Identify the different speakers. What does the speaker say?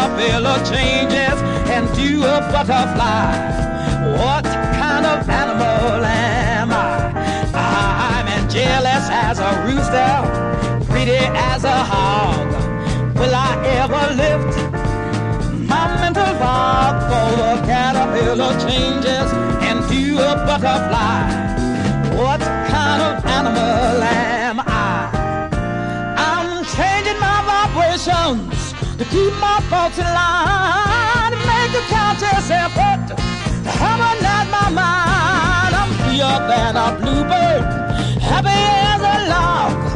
Speaker 1: caterpillar changes into a butterfly. What kind of animal am I? I'm as jealous as a rooster, pretty as a hog. Will I ever lift my mental fog? For the caterpillar changes into a butterfly. What kind of animal am I? I'm changing my vibrations to keep my thoughts in line, to make a conscious effort to harmonize my mind. I'm freer than a bluebird, happy as a lark.